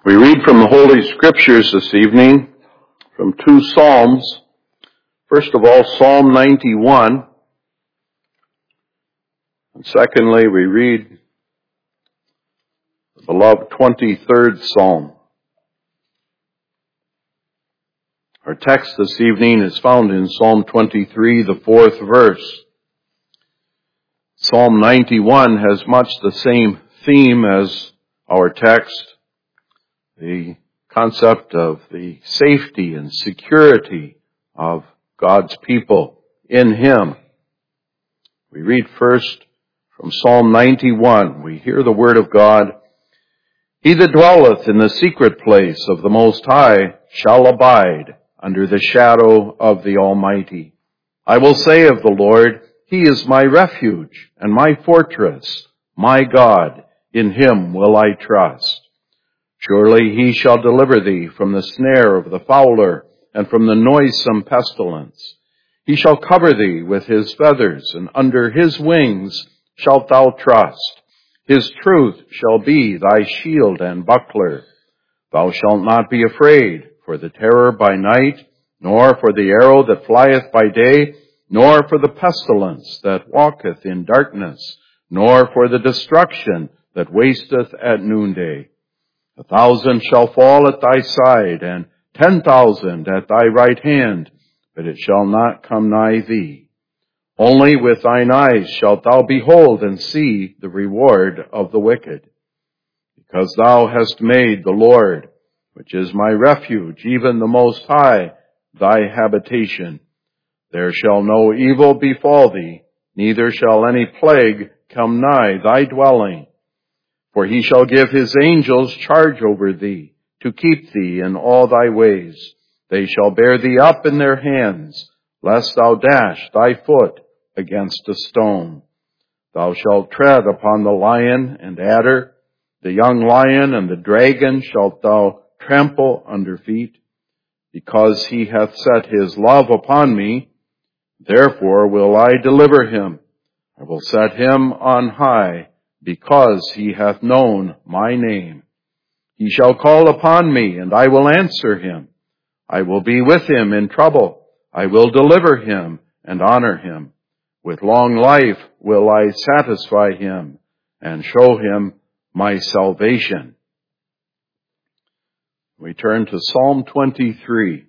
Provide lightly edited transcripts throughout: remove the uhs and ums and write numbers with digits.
We read from the Holy Scriptures this evening from two Psalms. First of all, Psalm 91. And secondly, we read the beloved 23rd Psalm. Our text this evening is found in Psalm 23, the 4th verse. Psalm 91 has much the same theme as our text. The concept of the safety and security of God's people in Him. We read first from Psalm 91. We hear the word of God. He that dwelleth in the secret place of the Most High shall abide under the shadow of the Almighty. I will say of the Lord, He is my refuge and my fortress, my God, in Him will I trust. Surely He shall deliver thee from the snare of the fowler and from the noisome pestilence. He shall cover thee with His feathers, and under His wings shalt thou trust. His truth shall be thy shield and buckler. Thou shalt not be afraid for the terror by night, nor for the arrow that flieth by day, nor for the pestilence that walketh in darkness, nor for the destruction that wasteth at noonday. 1,000 shall fall at thy side, and 10,000 at thy right hand, but it shall not come nigh thee. Only with thine eyes shalt thou behold and see the reward of the wicked. Because thou hast made the Lord, which is my refuge, even the Most High, thy habitation. There shall no evil befall thee, neither shall any plague come nigh thy dwelling. For He shall give His angels charge over thee, to keep thee in all thy ways. They shall bear thee up in their hands, lest thou dash thy foot against a stone. Thou shalt tread upon the lion and adder, the young lion and the dragon shalt thou trample under feet. Because He hath set His love upon me, therefore will I deliver him. I will set him on high, because He hath known my name. He shall call upon me, and I will answer him. I will be with him in trouble. I will deliver him and honor him. With long life will I satisfy him and show him my salvation. We turn to Psalm 23.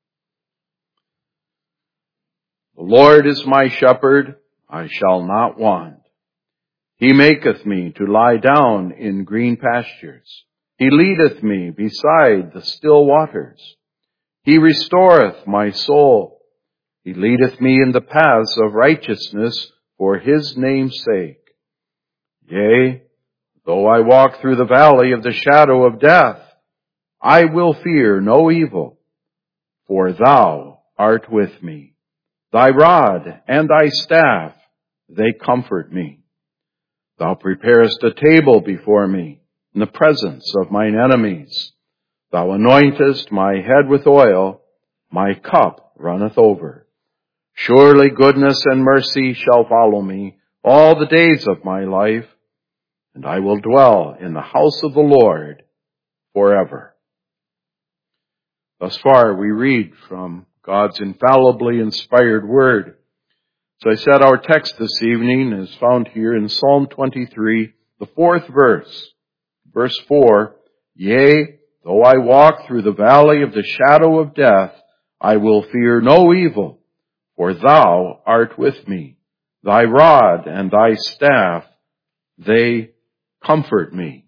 The Lord is my shepherd, I shall not want. He maketh me to lie down in green pastures. He leadeth me beside the still waters. He restoreth my soul. He leadeth me in the paths of righteousness for His name's sake. Yea, though I walk through the valley of the shadow of death, I will fear no evil, for Thou art with me. Thy rod and thy staff, they comfort me. Thou preparest a table before me in the presence of mine enemies. Thou anointest my head with oil, my cup runneth over. Surely goodness and mercy shall follow me all the days of my life, and I will dwell in the house of the Lord forever. Thus far we read from God's infallibly inspired word. So I said our text this evening is found here in Psalm 23, the 4th verse. Verse 4, Yea, though I walk through the valley of the shadow of death, I will fear no evil, for Thou art with me. Thy rod and thy staff, they comfort me.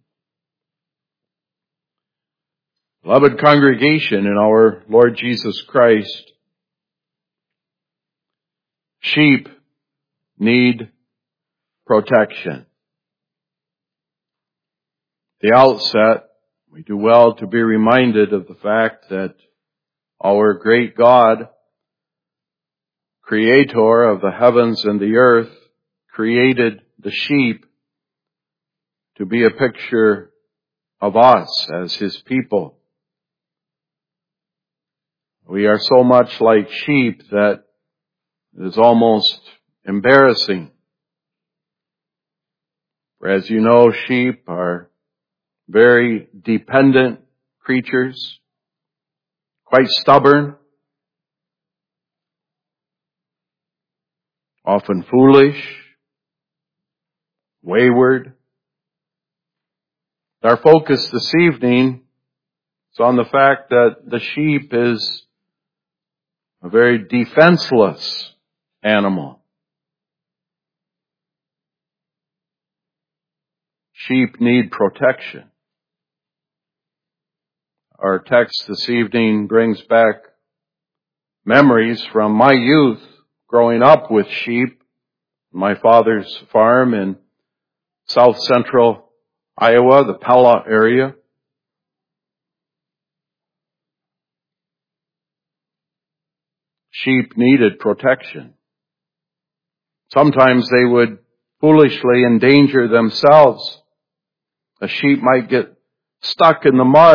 Beloved congregation in our Lord Jesus Christ, sheep need protection. At the outset, we do well to be reminded of the fact that our great God, Creator of the heavens and the earth, created the sheep to be a picture of us as His people. We are so much like sheep that it is almost embarrassing. For as you know, sheep are very dependent creatures, quite stubborn, often foolish, wayward. Our focus this evening is on the fact that the sheep is a very defenseless animal. Sheep need protection. Our text this evening brings back memories from my youth growing up with sheep, my father's farm in south central Iowa, the Pella area. Sheep needed protection. Sometimes they would foolishly endanger themselves. A sheep might get stuck in the mud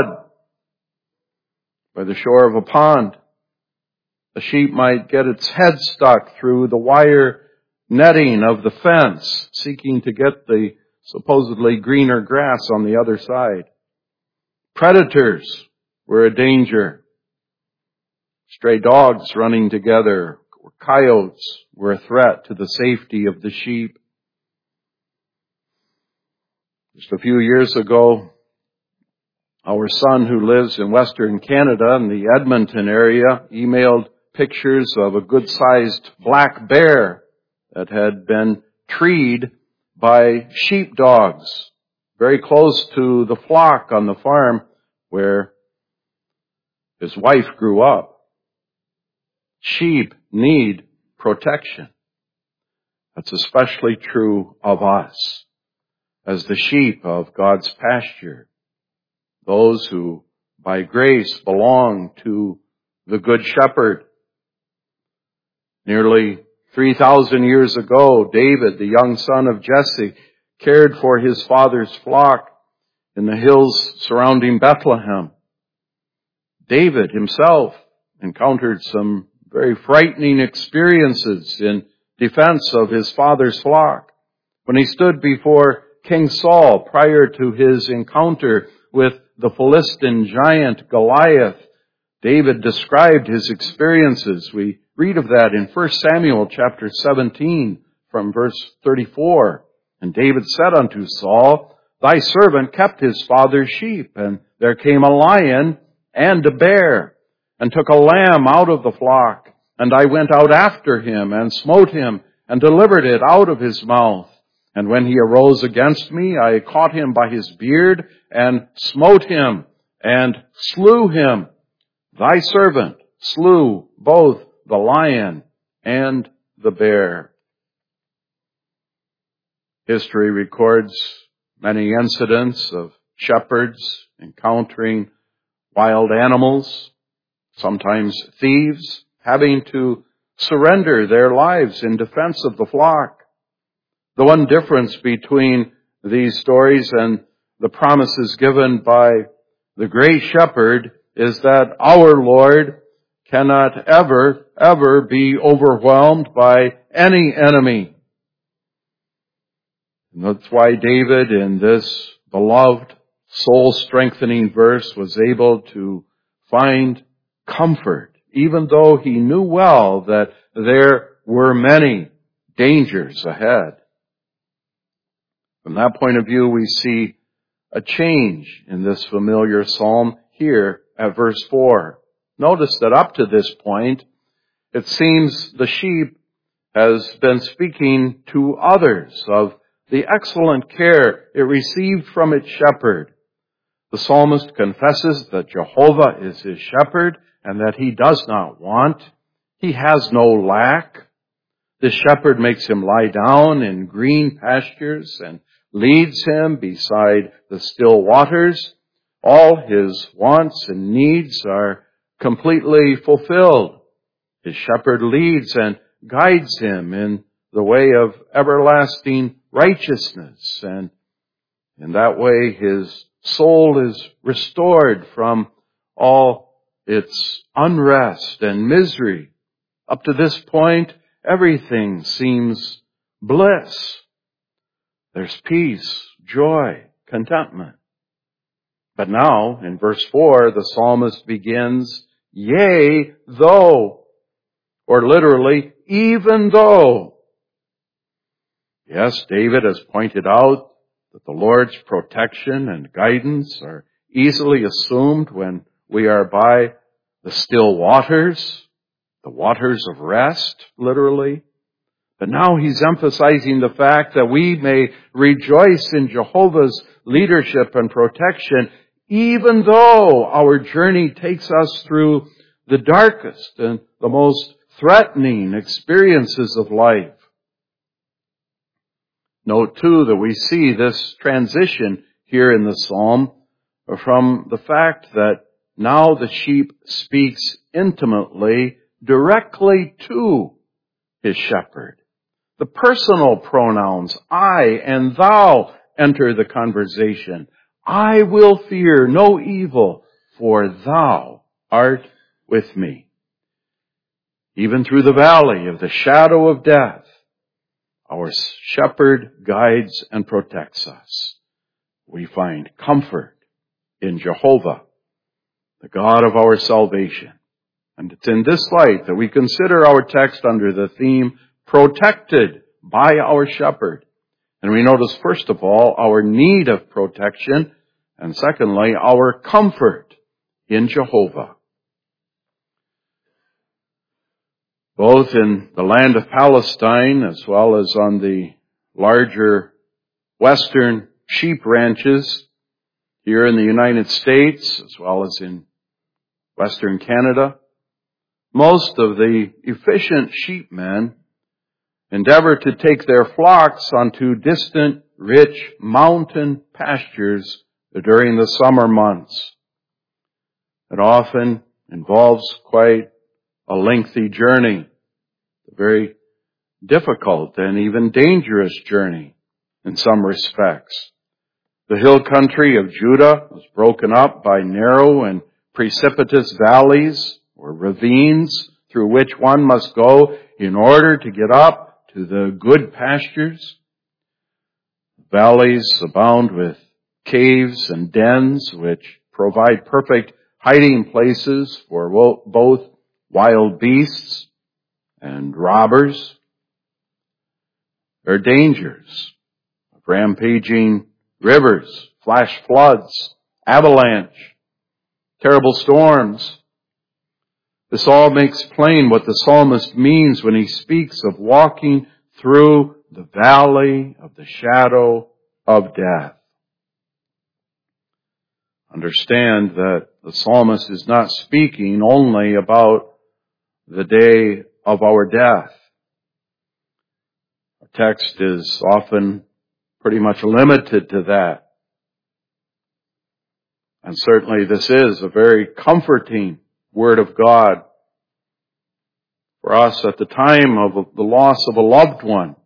by the shore of a pond. A sheep might get its head stuck through the wire netting of the fence, seeking to get the supposedly greener grass on the other side. Predators were a danger. Stray dogs running together, or coyotes, were a threat to the safety of the sheep. Just a few years ago, our son, who lives in Western Canada in the Edmonton area, emailed pictures of a good-sized black bear that had been treed by sheepdogs very close to the flock on the farm where his wife grew up. Sheep need protection. That's especially true of us as the sheep of God's pasture, those who by grace belong to the Good Shepherd. Nearly 3,000 years ago, David, the young son of Jesse, cared for his father's flock in the hills surrounding Bethlehem. David himself encountered some very frightening experiences in defense of his father's flock. When he stood before King Saul prior to his encounter with the Philistine giant Goliath, David described his experiences. We read of that in 1 Samuel chapter 17 from verse 34. And David said unto Saul, Thy servant kept his father's sheep, and there came a lion and a bear, and took a lamb out of the flock. And I went out after him, and smote him, and delivered it out of his mouth. And when he arose against me, I caught him by his beard, and smote him, and slew him. Thy servant slew both the lion and the bear. History records many incidents of shepherds encountering wild animals, sometimes thieves, having to surrender their lives in defense of the flock. The one difference between these stories and the promises given by the great shepherd is that our Lord cannot ever be overwhelmed by any enemy. And that's why David, in this beloved, soul-strengthening verse, was able to find comfort, even though he knew well that there were many dangers ahead. From that point of view, we see a change in this familiar psalm here at verse 4. Notice that up to this point, it seems the sheep has been speaking to others of the excellent care it received from its shepherd. The psalmist confesses that Jehovah is his shepherd and that he does not want. He has no lack. The shepherd makes him lie down in green pastures and leads him beside the still waters. All his wants and needs are completely fulfilled. His shepherd leads and guides him in the way of everlasting righteousness, and in that way his soul is restored from all its unrest and misery. Up to this point, everything seems bliss. There's peace, joy, contentment. But now, in verse 4, the psalmist begins, yea, though, or literally, even though. Yes, David has pointed out that the Lord's protection and guidance are easily assumed when we are by the still waters, the waters of rest, literally. But now he's emphasizing the fact that we may rejoice in Jehovah's leadership and protection, even though our journey takes us through the darkest and the most threatening experiences of life. Note too that we see this transition here in the psalm from the fact that now the sheep speaks intimately, directly to his shepherd. The personal pronouns, I and thou, enter the conversation. I will fear no evil, for thou art with me. Even through the valley of the shadow of death, our shepherd guides and protects us. We find comfort in Jehovah, the God of our salvation. And it's in this light that we consider our text under the theme, protected by our shepherd. And we notice, first of all, our need of protection, and secondly, our comfort in Jehovah. Both in the land of Palestine as well as on the larger western sheep ranches here in the United States as well as in Western Canada, most of the efficient sheepmen endeavor to take their flocks onto distant, rich mountain pastures during the summer months. It often involves quite a lengthy journey, a very difficult and even dangerous journey in some respects. The hill country of Judah was broken up by narrow and precipitous valleys or ravines through which one must go in order to get up to the good pastures. Valleys abound with caves and dens which provide perfect hiding places for both wild beasts and robbers. There are dangers of rampaging rivers, flash floods, avalanche, terrible storms. This all makes plain what the psalmist means when he speaks of walking through the valley of the shadow of death. Understand that the psalmist is not speaking only about the day of our death. Our text is often pretty much limited to that. And certainly this is a very comforting word of God for us at the time of the loss of a loved one.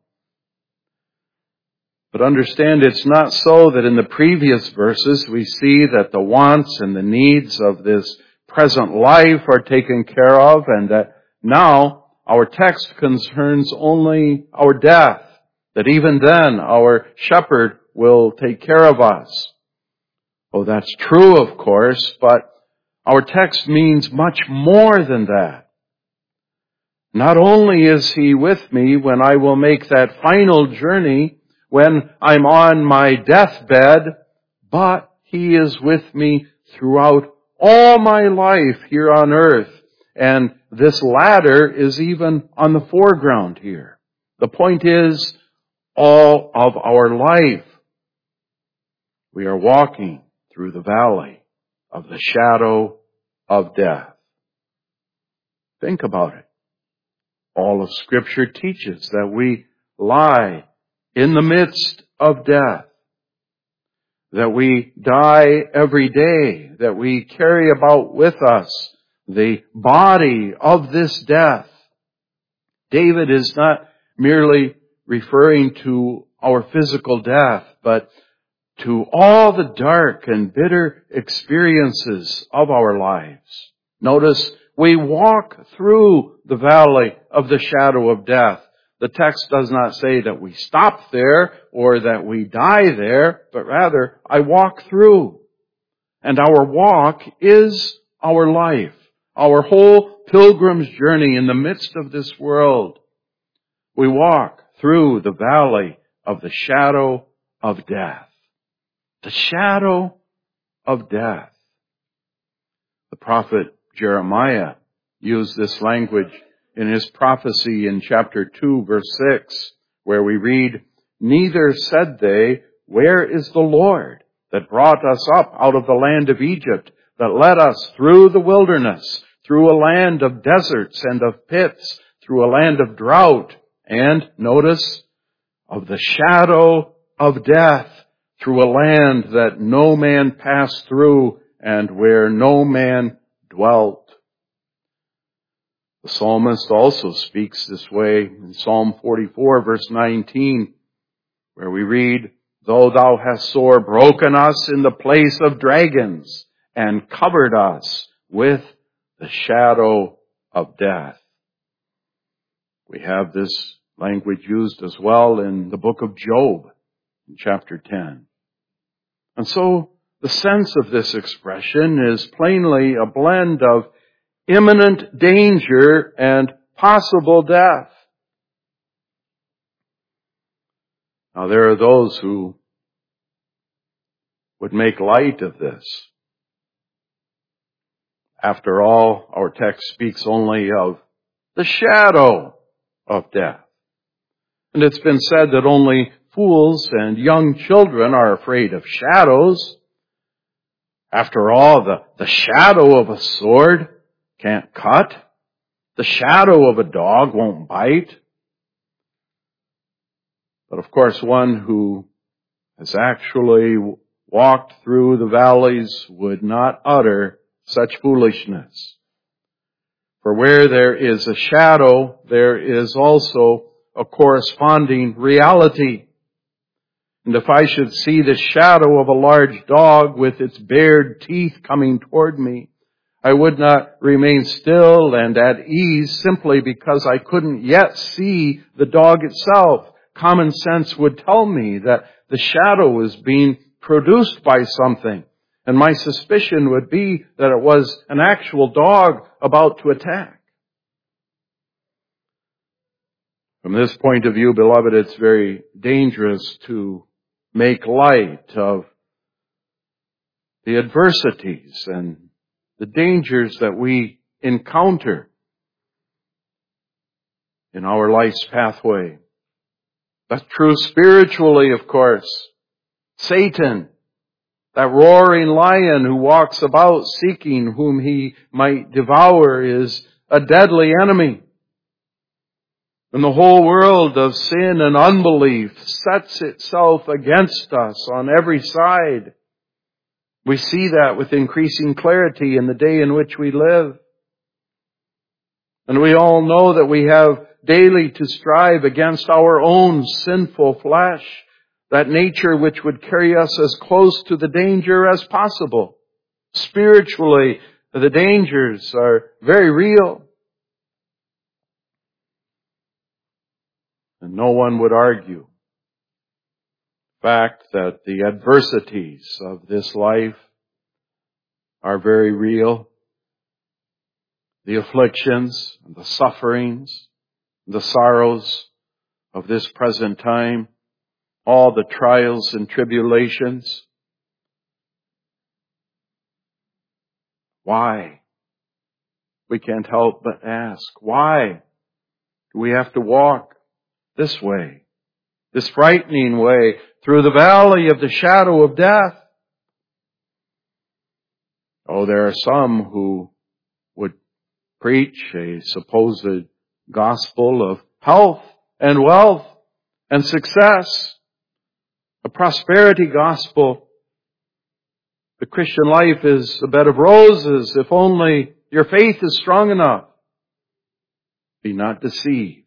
But understand it's not so that in the previous verses we see that the wants and the needs of this present life are taken care of and that now our text concerns only our death, that even then our shepherd will take care of us. Oh, that's true, of course, but our text means much more than that. Not only is he with me when I will make that final journey, when I'm on my deathbed, but he is with me throughout all my life here on earth. And this latter is even on the foreground here. The point is, all of our life, we are walking through the valley of the shadow of death. Think about it. All of Scripture teaches that we lie in the midst of death, that we die every day, that we carry about with us the body of this death. David is not merely referring to our physical death, but to all the dark and bitter experiences of our lives. Notice, we walk through the valley of the shadow of death. The text does not say that we stop there or that we die there, but rather, I walk through. And our walk is our life, our whole pilgrim's journey in the midst of this world. We walk through the valley of the shadow of death. The shadow of death. The prophet Jeremiah used this language in his prophecy in chapter 2, verse 6, where we read, "Neither said they, 'Where is the Lord that brought us up out of the land of Egypt, that led us through the wilderness, through a land of deserts and of pits, through a land of drought, and,' notice, 'of the shadow of death, through a land that no man passed through, and where no man dwelt.'" The psalmist also speaks this way in Psalm 44, verse 19, where we read, "Though thou hast sore broken us in the place of dragons, and covered us with the shadow of death." We have this language used as well in the book of Job, in chapter 10. And so, the sense of this expression is plainly a blend of imminent danger and possible death. Now, there are those who would make light of this. After all, our text speaks only of the shadow of death. And it's been said that only fools and young children are afraid of shadows. After all, the shadow of a sword can't cut. The shadow of a dog won't bite. But of course, one who has actually walked through the valleys would not utter such foolishness. For where there is a shadow, there is also a corresponding reality. And if I should see the shadow of a large dog with its bared teeth coming toward me, I would not remain still and at ease simply because I couldn't yet see the dog itself. Common sense would tell me that the shadow is being produced by something, and my suspicion would be that it was an actual dog about to attack. From this point of view, beloved, it's very dangerous to make light of the adversities and the dangers that we encounter in our life's pathway. That's true spiritually, of course. Satan, that roaring lion who walks about seeking whom he might devour, is a deadly enemy. And the whole world of sin and unbelief sets itself against us on every side. We see that with increasing clarity in the day in which we live. And we all know that we have daily to strive against our own sinful flesh, that nature which would carry us as close to the danger as possible. Spiritually, the dangers are very real. And no one would argue the fact that the adversities of this life are very real. The afflictions and the sufferings, the sorrows of this present time, all the trials and tribulations. Why? We can't help but ask, why do we have to walk this way, this frightening way, through the valley of the shadow of death? Oh, there are some who would preach a supposed gospel of health and wealth and success, a prosperity gospel. The Christian life is a bed of roses if only your faith is strong enough. Be not deceived.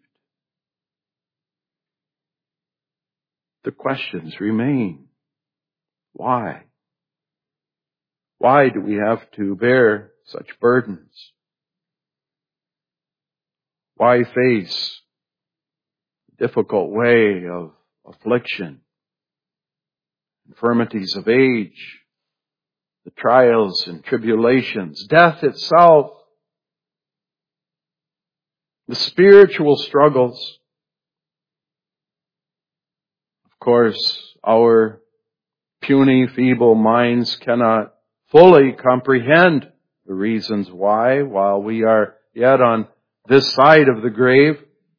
The questions remain. Why? Why do we have to bear such burdens? Why face the difficult way of affliction, infirmities of age, the the trials and tribulations, death itself, the spiritual struggles. Of course, our puny, feeble minds cannot fully comprehend the reasons why while we are yet on this side of the grave.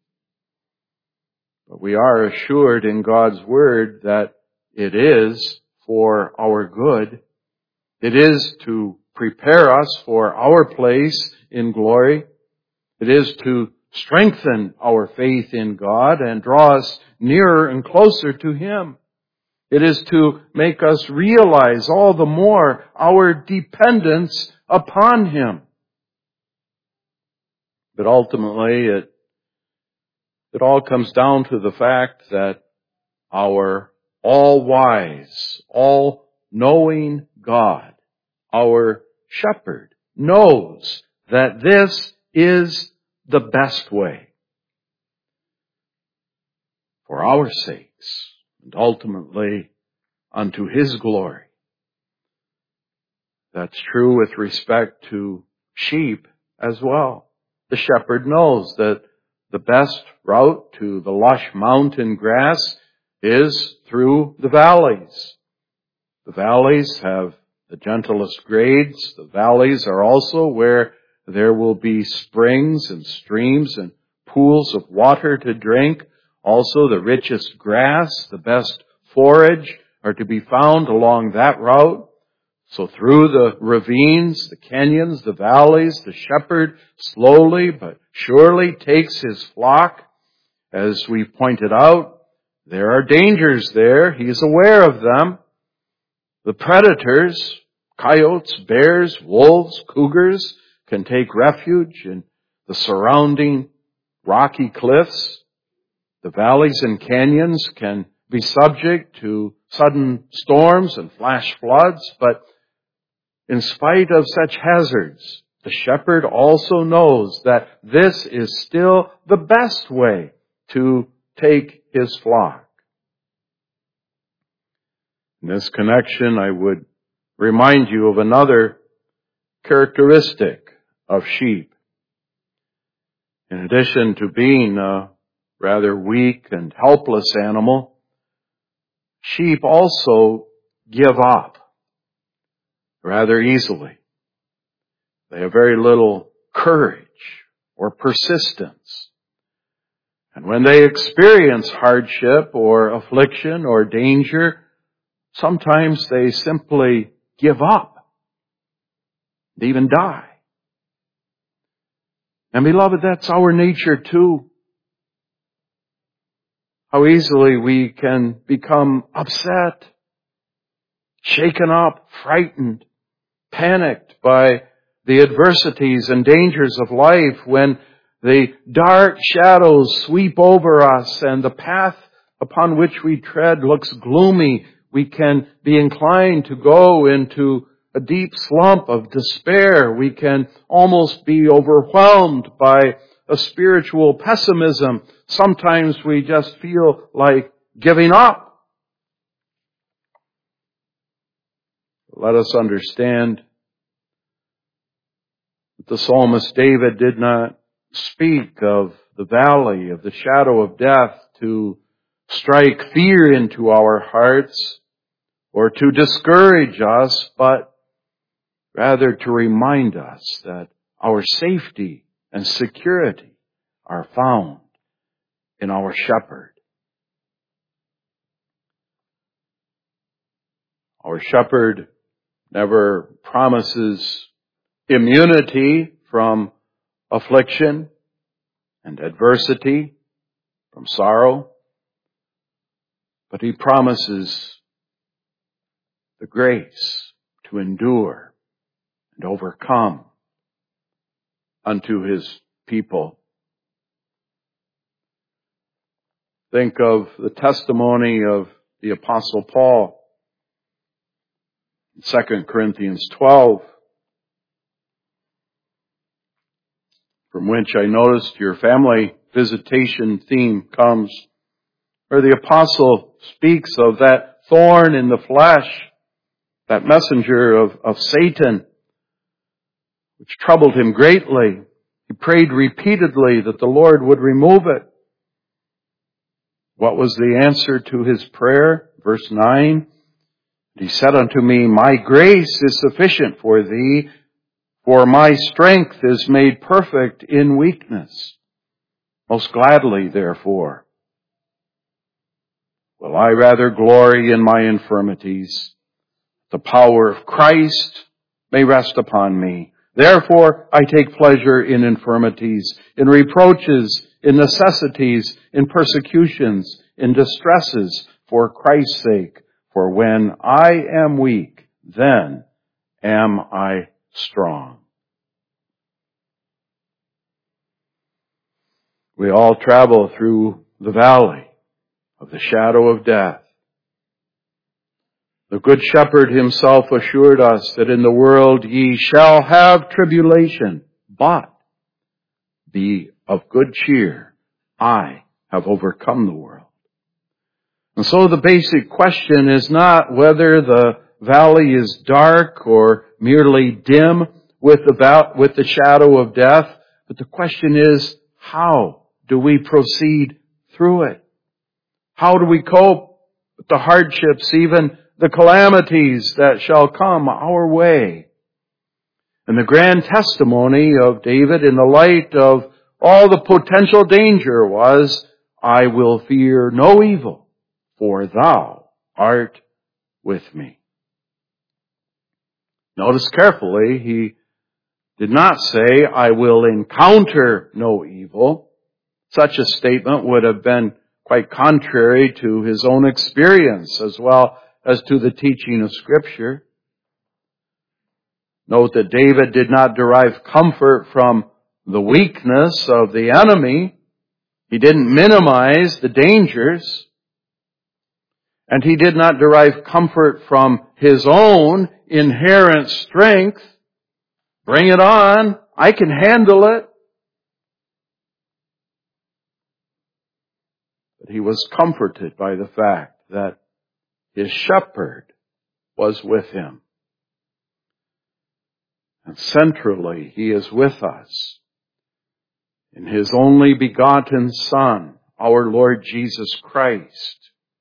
But we are assured in God's Word that it is for our good. It is to prepare us for our place in glory. It is to strengthen our faith in God and draw us nearer and closer to Him. It is to make us realize all the more our dependence upon Him. But ultimately, it all comes down to the fact that our all-wise, all-knowing God, our shepherd, knows that this is the best way for our sakes and ultimately unto His glory. That's true with respect to sheep as well. The shepherd knows that the best route to the lush mountain grass is through the valleys. The valleys have the gentlest grades. The valleys are also where there will be springs and streams and pools of water to drink. Also, the richest grass, the best forage are to be found along that route. So through the ravines, the canyons, the valleys, the shepherd slowly but surely takes his flock. As we pointed out, there are dangers there. He is aware of them. The predators, coyotes, bears, wolves, cougars, can take refuge in the surrounding rocky cliffs. The valleys and canyons can be subject to sudden storms and flash floods, but in spite of such hazards, the shepherd also knows that this is still the best way to take his flock. In this connection, I would remind you of another characteristic of sheep. In addition to being a rather weak and helpless animal, sheep also give up rather easily. They have very little courage or persistence. And when they experience hardship or affliction or danger, sometimes they simply give up. They even die. And beloved, that's our nature too. How easily we can become upset, shaken up, frightened, panicked by the adversities and dangers of life when the dark shadows sweep over us and the path upon which we tread looks gloomy. We can be inclined to go into a deep slump of despair. We can almost be overwhelmed by a spiritual pessimism. Sometimes we just feel like giving up. Let us understand that the psalmist David did not speak of the valley of the shadow of death to strike fear into our hearts or to discourage us, but rather to remind us that our safety and security are found in our shepherd. Our shepherd never promises immunity from affliction and adversity, from sorrow, but he promises the grace to endure and overcome unto his people. Think of the testimony of the Apostle Paul in 2 Corinthians 12, from which I noticed your family visitation theme comes, where the apostle speaks of that thorn in the flesh that messenger of Satan, which troubled him greatly. He prayed repeatedly that the Lord would remove it. What was the answer to his prayer? Verse 9, he said unto me, My grace is sufficient for thee, for my strength is made perfect in weakness. Most gladly, therefore, will I rather glory in my infirmities. The power of Christ may rest upon me. Therefore, I take pleasure in infirmities, in reproaches, in necessities, in persecutions, in distresses, for Christ's sake. For when I am weak, then am I strong. We all travel through the valley of the shadow of death. The Good Shepherd himself assured us that in the world ye shall have tribulation, but be of good cheer. I have overcome the world. And so the basic question is not whether the valley is dark or merely dim with the shadow of death, but the question is, how do we proceed through it? How do we cope with the hardships, even the calamities that shall come our way? And the grand testimony of David in the light of all the potential danger was, I will fear no evil, for thou art with me. Notice carefully, he did not say, I will encounter no evil. Such a statement would have been quite contrary to his own experience as well as to the teaching of Scripture. Note that David did not derive comfort from the weakness of the enemy. He didn't minimize the dangers. And he did not derive comfort from his own inherent strength. Bring it on. I can handle it. But he was comforted by the fact that his shepherd was with him. And centrally, he is with us in his only begotten Son, our Lord Jesus Christ.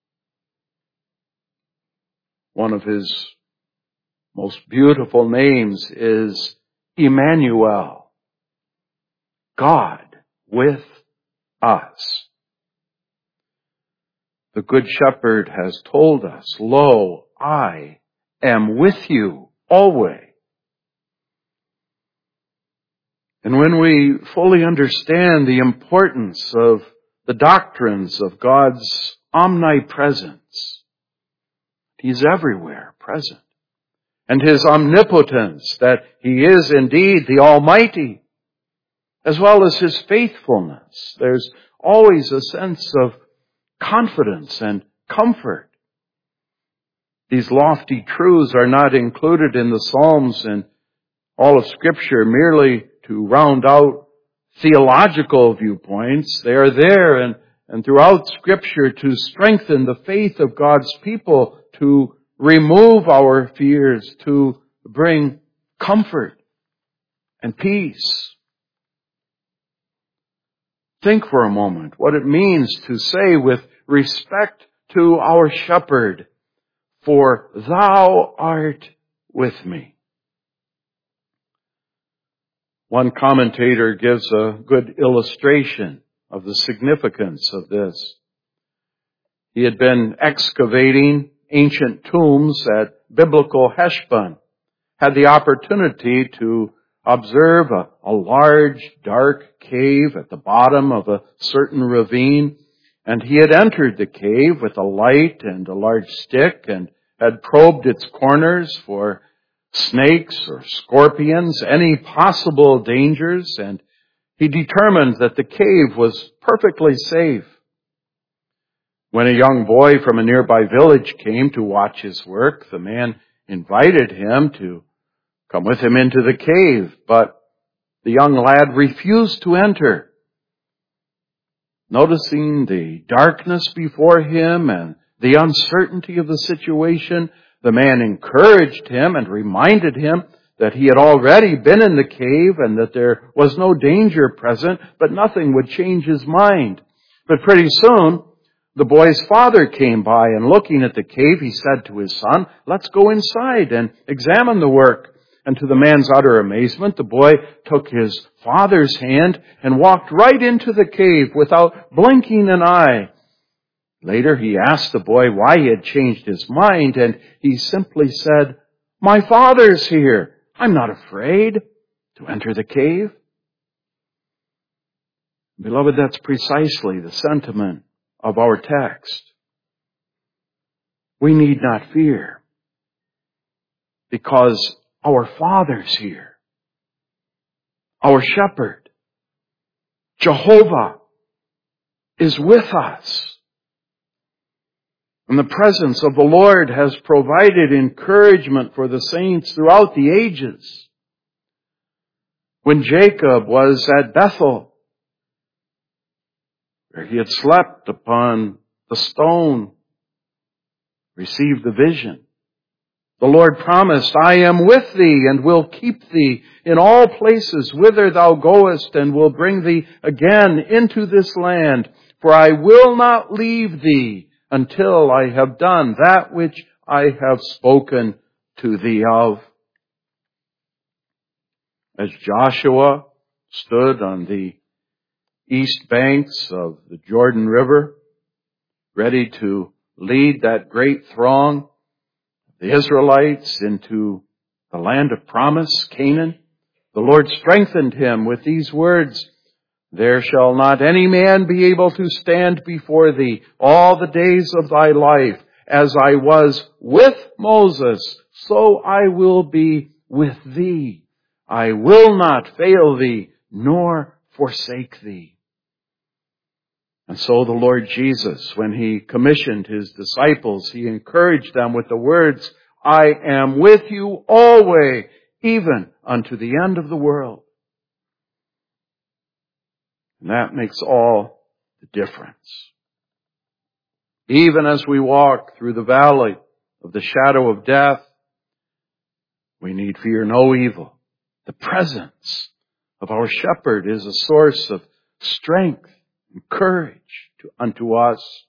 One of his most beautiful names is Emmanuel, God with us. The Good Shepherd has told us, Lo, I am with you always. And when we fully understand the importance of the doctrines of God's omnipresence, He's everywhere present. And His omnipotence, that He is indeed the Almighty, as well as His faithfulness. There's always a sense of confidence and comfort. These lofty truths are not included in the Psalms and all of Scripture merely to round out theological viewpoints. They are there and throughout Scripture to strengthen the faith of God's people, to remove our fears, to bring comfort and peace. Think for a moment what it means to say with respect to our shepherd, for thou art with me. One commentator gives a good illustration of the significance of this. He had been excavating ancient tombs at biblical Heshbon, had the opportunity to observe a large, dark cave at the bottom of a certain ravine, and he had entered the cave with a light and a large stick and had probed its corners for snakes or scorpions, any possible dangers, and he determined that the cave was perfectly safe. When a young boy from a nearby village came to watch his work, the man invited him to come with him into the cave, but the young lad refused to enter. Noticing the darkness before him and the uncertainty of the situation, The man encouraged him and reminded him that he had already been in the cave and that there was no danger present, but nothing would change his mind. But pretty soon, the boy's father came by, and looking at the cave, he said to his son, "Let's go inside and examine the work." And to the man's utter amazement, the boy took his father's hand and walked right into the cave without blinking an eye. Later, he asked the boy why he had changed his mind, and he simply said, "My father's here. I'm not afraid to enter the cave." Beloved, that's precisely the sentiment of our text. We need not fear because our Father's here. Our Shepherd, Jehovah, is with us. And the presence of the Lord has provided encouragement for the saints throughout the ages. When Jacob was at Bethel, where he had slept upon the stone, received the vision, the Lord promised, "I am with thee and will keep thee in all places whither thou goest, and will bring thee again into this land. For I will not leave thee until I have done that which I have spoken to thee of." As Joshua stood on the east banks of the Jordan River, ready to lead that great throng, the Israelites, into the land of promise, Canaan, the Lord strengthened him with these words, "There shall not any man be able to stand before thee all the days of thy life. As I was with Moses, so I will be with thee. I will not fail thee, nor forsake thee." And so the Lord Jesus, when He commissioned His disciples, He encouraged them with the words, "I am with you always, even unto the end of the world." And that makes all the difference. Even as we walk through the valley of the shadow of death, we need fear no evil. The presence of our shepherd is a source of strength and courage unto us.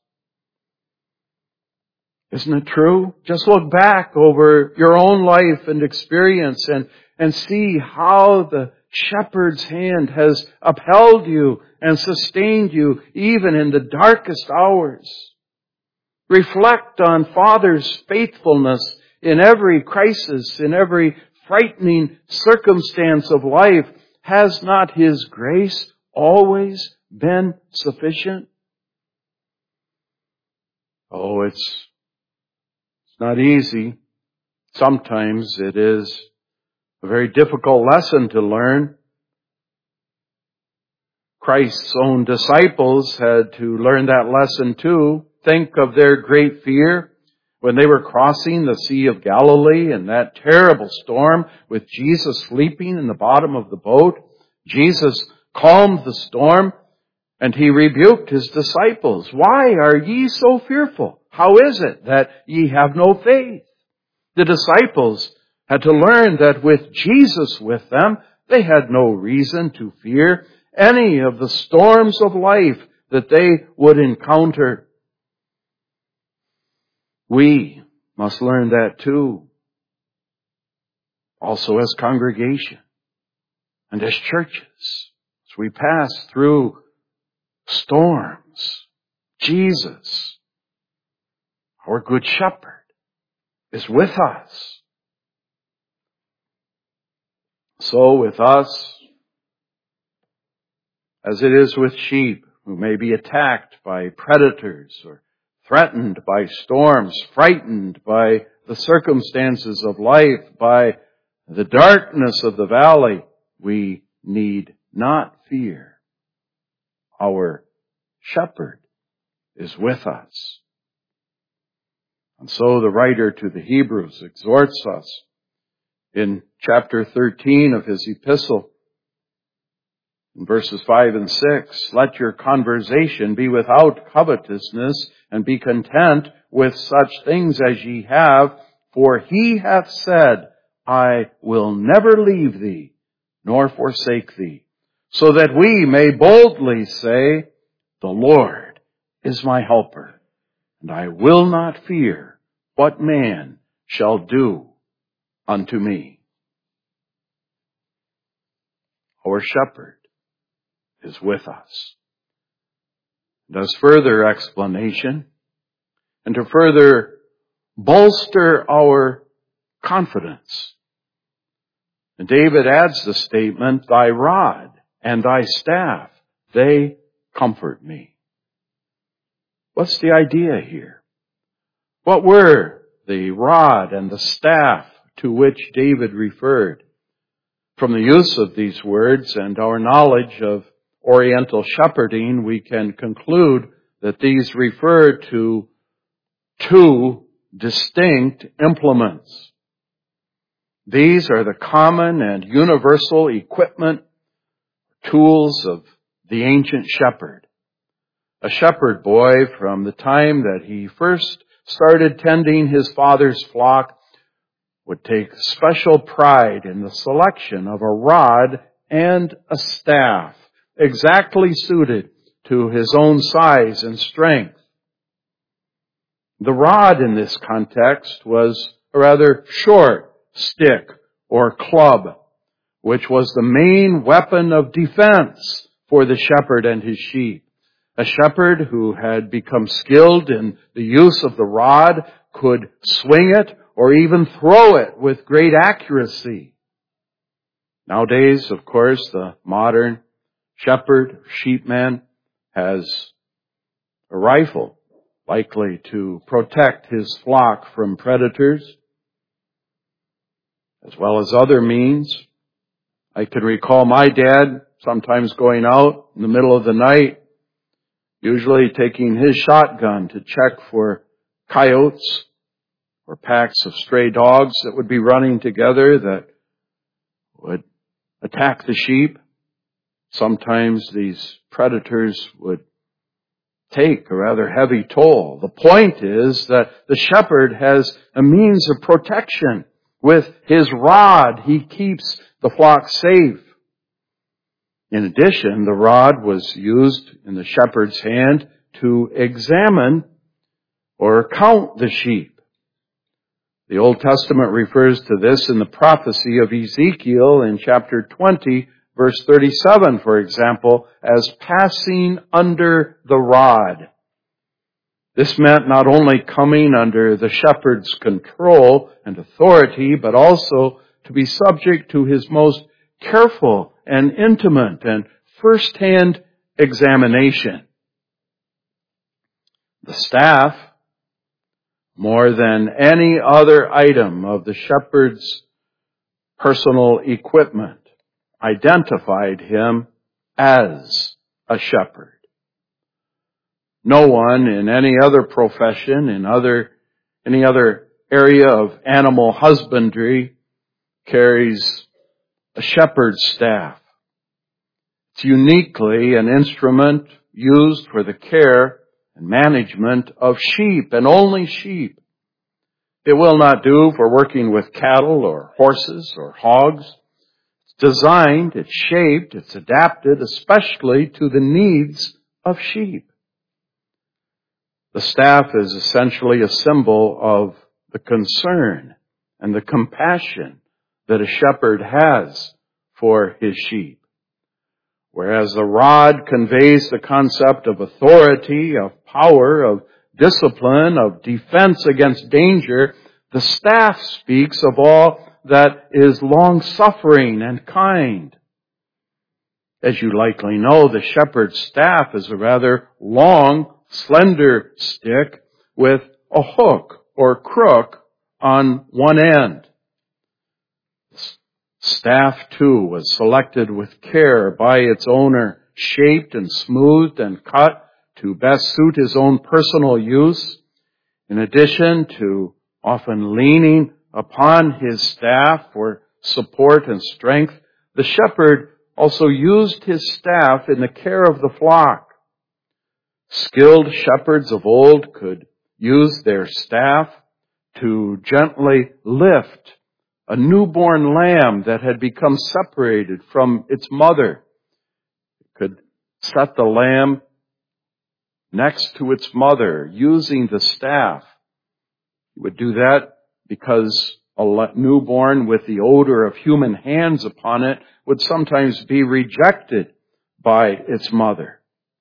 Isn't it true? Just look back over your own life and experience and see how the shepherd's hand has upheld you and sustained you even in the darkest hours. Reflect on Father's faithfulness in every crisis, in every frightening circumstance of life. Has not His grace always been sufficient? Oh, it's not easy. Sometimes it is a very difficult lesson to learn. Christ's own disciples had to learn that lesson too. Think of their great fear when they were crossing the Sea of Galilee in that terrible storm with Jesus sleeping in the bottom of the boat. Jesus calmed the storm and He rebuked His disciples. "Why are ye so fearful? How is it that ye have no faith?" The disciples had to learn that with Jesus with them, they had no reason to fear any of the storms of life that they would encounter. We must learn that too. Also as congregation and as churches, as we pass through storms, Jesus, our good shepherd, is with us. So with us, as it is with sheep who may be attacked by predators or threatened by storms, frightened by the circumstances of life, by the darkness of the valley, we need not fear. Our shepherd is with us. And so the writer to the Hebrews exhorts us in chapter 13 of his epistle, in verses 5 and 6, "Let your conversation be without covetousness, and be content with such things as ye have, For he hath said, I will never leave thee, nor forsake thee, so that we may boldly say, the Lord is my helper, and I will not fear what man shall do unto me. Our shepherd is with us. And as further explanation, and to further bolster our confidence, and David adds the statement, thy rod and thy staff, they comfort me. What's the idea here? What were the rod and the staff to which David referred? From the use of these words and our knowledge of Oriental shepherding, we can conclude that these refer to two distinct implements. These are the common and universal equipment, tools of the ancient shepherd. A shepherd boy, from the time that he first started tending his father's flock, would take special pride in the selection of a rod and a staff, exactly suited to his own size and strength. The rod in this context was a rather short stick or club, which was the main weapon of defense for the shepherd and his sheep. A shepherd who had become skilled in the use of the rod could swing it or even throw it with great accuracy. Nowadays, of course, the modern shepherd, sheepman, has a rifle, likely to protect his flock from predators, as well as other means. I can recall my dad sometimes going out in the middle of the night, usually taking his shotgun to check for coyotes or packs of stray dogs that would be running together that would attack the sheep. Sometimes these predators would take a rather heavy toll. The point is that the shepherd has a means of protection. With his rod, he keeps the flock safe. In addition, the rod was used in the shepherd's hand to examine or count the sheep. The Old Testament refers to this in the prophecy of Ezekiel in chapter 20, verse 37, for example, as passing under the rod. This meant not only coming under the shepherd's control and authority, but also to be subject to his most careful and intimate and first-hand examination. The staff, more than any other item of the shepherd's personal equipment, identified him as a shepherd. No one in any other profession, in any other area of animal husbandry, carries a shepherd's staff. It's uniquely an instrument used for the care and management of sheep, and only sheep. It will not do for working with cattle or horses or hogs. It's designed, it's shaped, it's adapted especially to the needs of sheep. The staff is essentially a symbol of the concern and the compassion that a shepherd has for his sheep. Whereas the rod conveys the concept of authority, of power, of discipline, of defense against danger, the staff speaks of all that is long-suffering and kind. As you likely know, the shepherd's staff is a rather long, slender stick with a hook or crook on one end. Staff, too, was selected with care by its owner, shaped and smoothed and cut to best suit his own personal use. In addition to often leaning upon his staff for support and strength, the shepherd also used his staff in the care of the flock. Skilled shepherds of old could use their staff to gently lift a newborn lamb that had become separated from its mother. It could set the lamb next to its mother using the staff. It would do that because a newborn with the odor of human hands upon it would sometimes be rejected by its mother.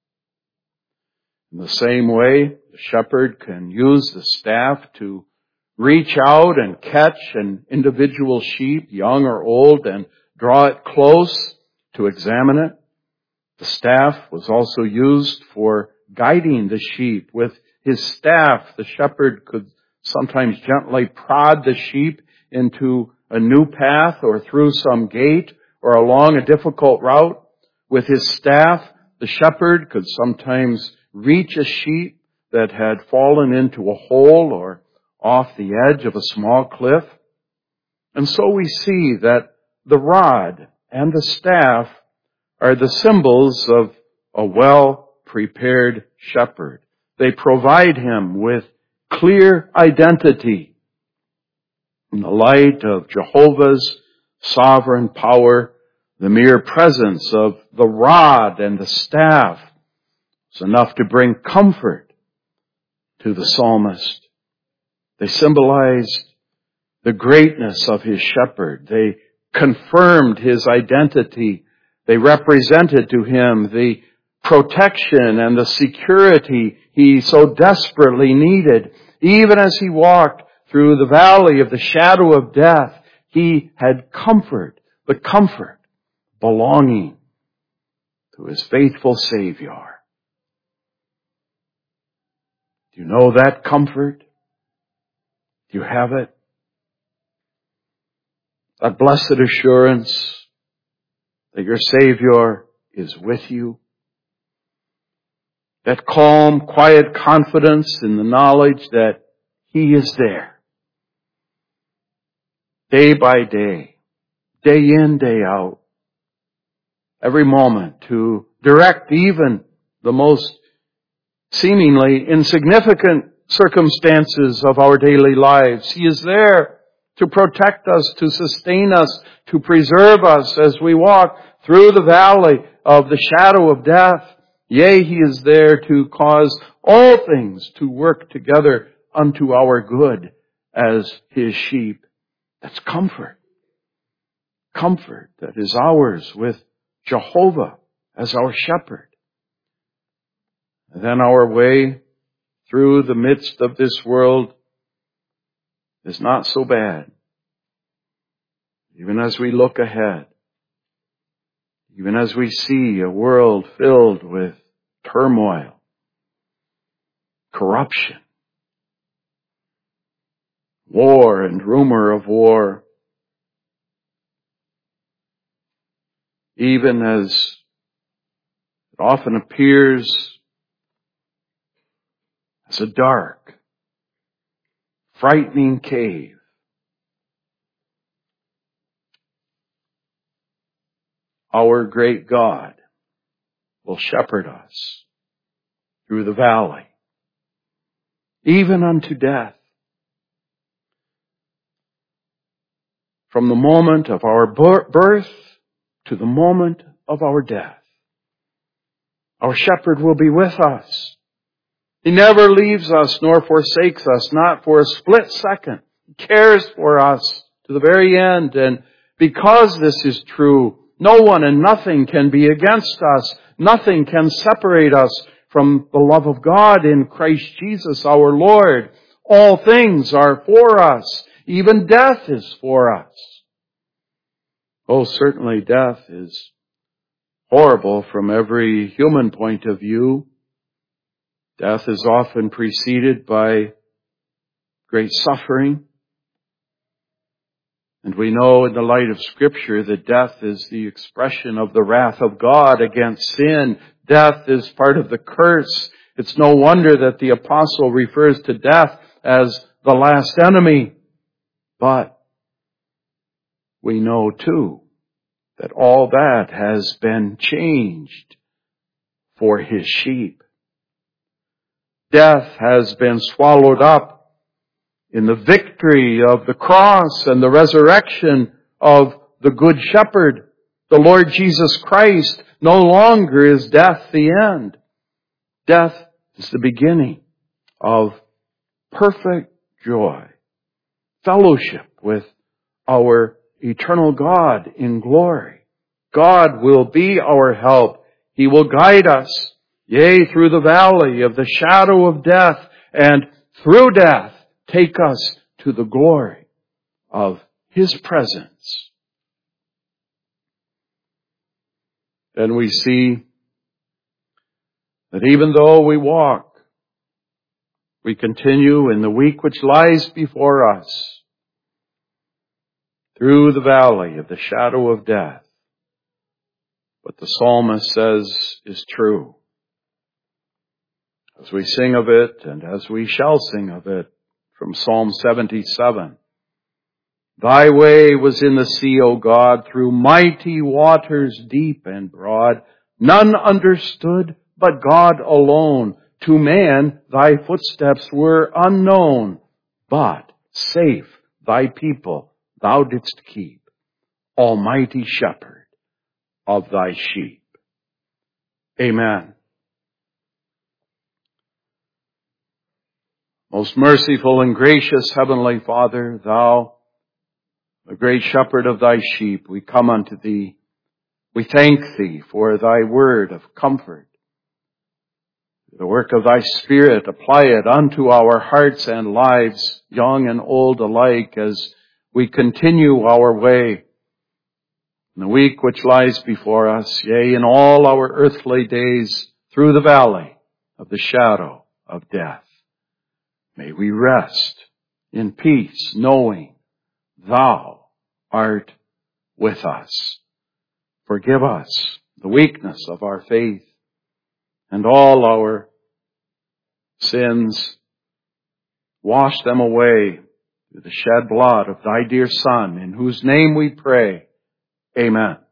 In the same way, the shepherd can use the staff to reach out and catch an individual sheep, young or old, and draw it close to examine it. The staff was also used for guiding the sheep. With his staff, the shepherd could sometimes gently prod the sheep into a new path or through some gate or along a difficult route. With his staff, the shepherd could sometimes reach a sheep that had fallen into a hole or off the edge of a small cliff. And so we see that the rod and the staff are the symbols of a well-prepared shepherd. They provide him with clear identity in the light of Jehovah's sovereign power. The mere presence of the rod and the staff is enough to bring comfort to the psalmist. They symbolized the greatness of his shepherd. They confirmed his identity. They represented to him the protection and the security he so desperately needed. Even as he walked through the valley of the shadow of death, he had comfort, the comfort belonging to his faithful Savior. Do you know that comfort? Do you have it? That blessed assurance that your Savior is with you. That calm, quiet confidence in the knowledge that He is there. Day by day, day in, day out. Every moment to direct even the most seemingly insignificant circumstances of our daily lives. He is there to protect us, to sustain us, to preserve us as we walk through the valley of the shadow of death. Yea, He is there to cause all things to work together unto our good as His sheep. That's comfort. Comfort that is ours with Jehovah as our shepherd. And then our way through the midst of this world is not so bad. Even as we look ahead, even as we see a world filled with turmoil, corruption, war and rumor of war, even as it often appears as a dark, frightening cave, our great God will shepherd us through the valley, even unto death. From the moment of our birth to the moment of our death, our shepherd will be with us. He never leaves us nor forsakes us, not for a split second. He cares for us to the very end. And because this is true, no one and nothing can be against us. Nothing can separate us from the love of God in Christ Jesus our Lord. All things are for us. Even death is for us. Oh, certainly death is horrible from every human point of view. Death is often preceded by great suffering. And we know in the light of Scripture that death is the expression of the wrath of God against sin. Death is part of the curse. It's no wonder that the apostle refers to death as the last enemy. But we know too that all that has been changed for His sheep. Death has been swallowed up in the victory of the cross and the resurrection of the Good Shepherd, the Lord Jesus Christ, no longer is death the end. Death is the beginning of perfect joy, fellowship with our eternal God in glory. God will be our help. He will guide us, yea, through the valley of the shadow of death, and through death take us to the glory of His presence. Then we see that even though we continue in the week which lies before us, through the valley of the shadow of death, what the psalmist says is true. As we sing of it, and as we shall sing of it from Psalm 77, Thy way was in the sea, O God, through mighty waters deep and broad. None understood but God alone. To man thy footsteps were unknown, but safe thy people thou didst keep, Almighty Shepherd of thy sheep. Amen. Most merciful and gracious Heavenly Father, Thou, the great Shepherd of thy sheep, we come unto Thee. We thank Thee for Thy word of comfort. The work of Thy Spirit, apply it unto our hearts and lives, young and old alike, as we continue our way in the week which lies before us, yea, in all our earthly days through the valley of the shadow of death. May we rest in peace, knowing Thou art with us. Forgive us the weakness of our faith and all our sins. Wash them away through the shed blood of Thy dear Son, in whose name we pray. Amen.